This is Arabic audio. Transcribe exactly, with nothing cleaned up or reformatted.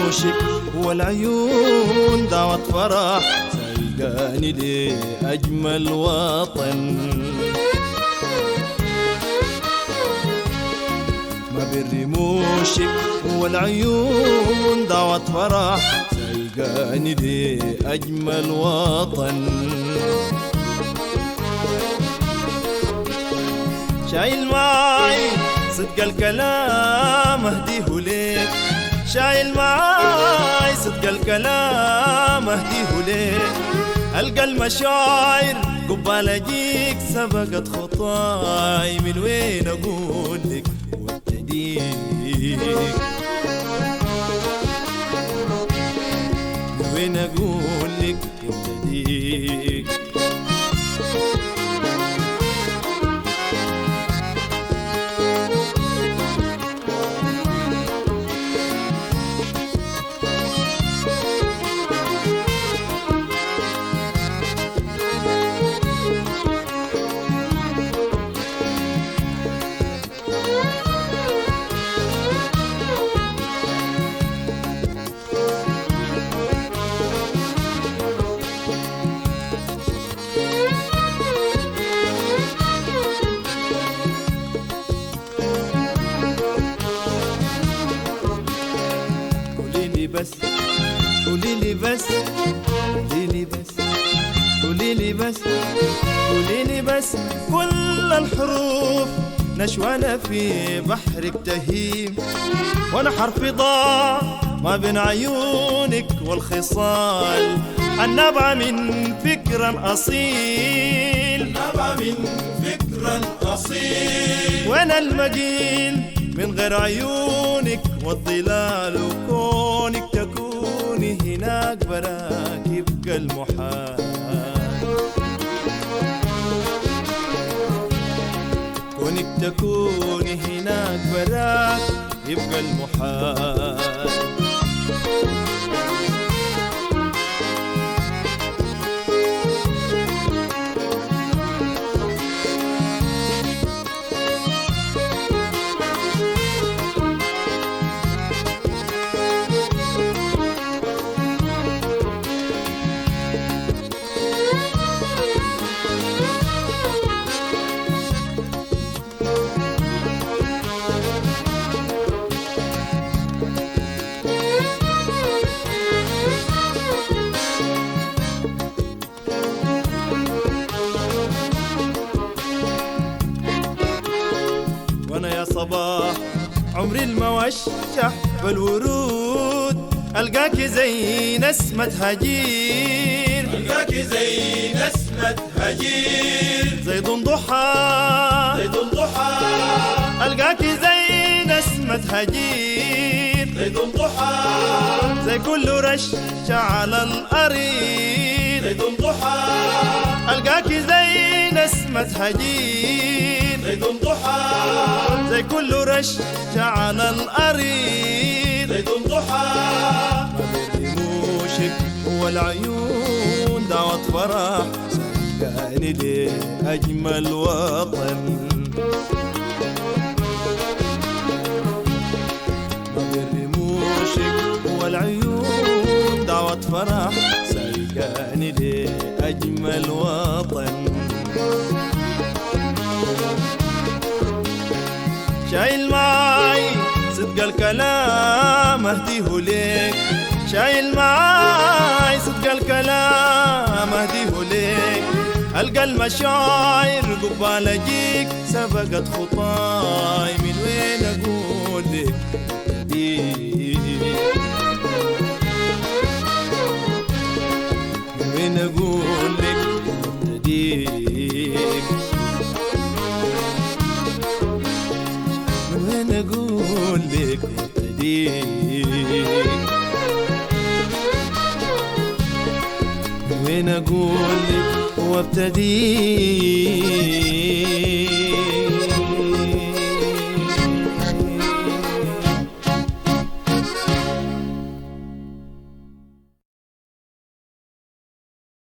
رموشك والعيون دعوة فرح سايقاني لأجمل وطن. ما بين رموشك والعيون دعوة فرح سايقاني لأجمل وطن. شايل معاي صدق الكلام اهديه ليك، شايل معاي صدق الكلام اهديه ليك. القى المشاعر قبال اجيك سبقت خطاي، من وين اقول لك وابتديك، من وين اقول لك وابتديك. بس قوليلي بس قوليلي بس قوليلي بس قوليلي بس كل الحروف نشوانة في بحرك تهيم، وانا حرفي ضاع ما بين عيونك والخصال. النبع من فكر أصيل، النبع من فكر أصيل، وانا المجيل من غير عيونك والظلال. وكونك تكوني هناك براك يبقى المحال، كونك تكوني هناك براك يبقى المحال. وانا يا صباح عمري الموشح بالورود، القاكي زي نسمة هجير، القاكي زي نسمة هجير، زي ضحى زي ضحى، القاكي زي نسمة هجير، زي ضحى، زي كل رشة على الأريد، زي ضحى، القاكي زي نسمة هجير، زي ضحى، زي كل رشة على الأريد، زي ضحى. ما بين رموشك والعيون دعوة فرح سايقاني لأجمل وطن. ما بين رموشك والعيون دعوة فرح سايقاني لأجمل وطن. شايل معاي صدق الكلام اهديه ليك، شايل معاي صدق الكلام اهديه ليك. القى المشاعر قبال اجيك سبقت خطاي، من وين اقول لك ابتديك، من وين اقول لك ابتديك، من وين اقول لك ابتديك، من وين اقول لك وابتديك.